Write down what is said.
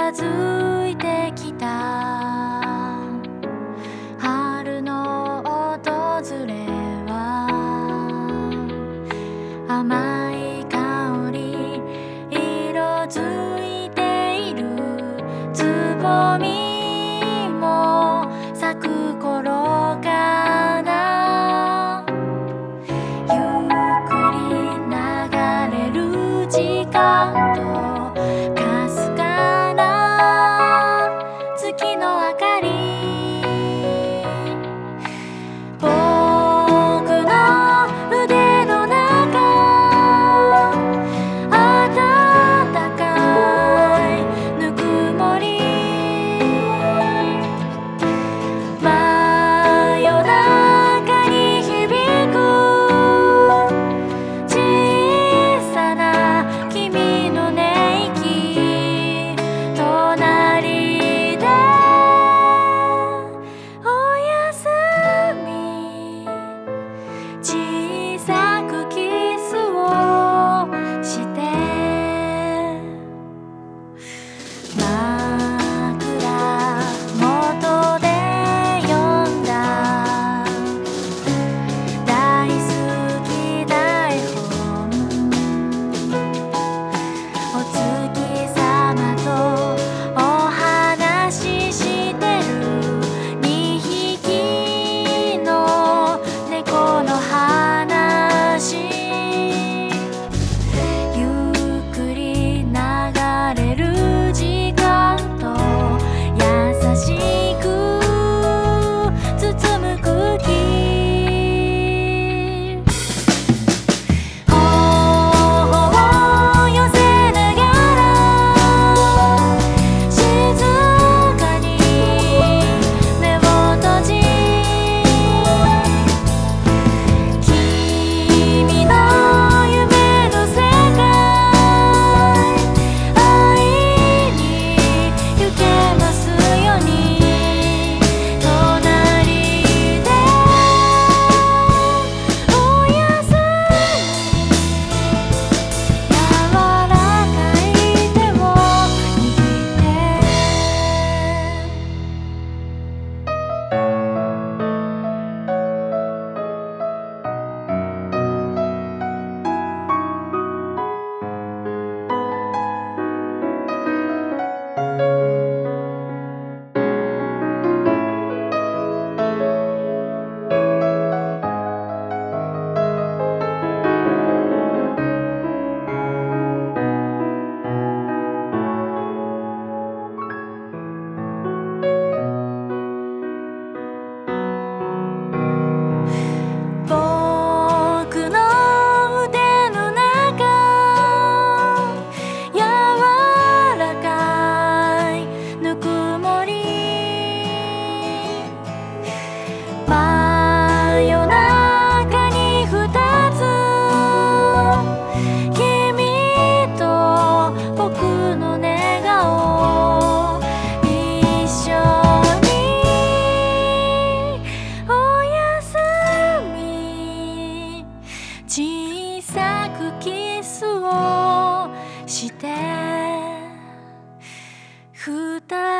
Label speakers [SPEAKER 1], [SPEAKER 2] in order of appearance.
[SPEAKER 1] づいてきた春の訪れは甘い香り色づいているつぼみも咲く頃かなゆっくり流れる時間とかすかな月の明かり僕の腕の中暖かいぬくもり真夜中に響く小さな君の寝息隣でおやすみ小さくキスをして枕元で読んだ大好き台本お月様とお話ししてる2匹の猫の話ゆっくり流れる時間と優しく包む空気頬を寄せながら静かに目を閉じ君の夢の世界会いに行けますように隣でおやすみ柔らかい手を握って僕の腕の中柔らかいぬくもり真夜中に2つ君と僕の寝顔一緒におやすみ小さくキスをして2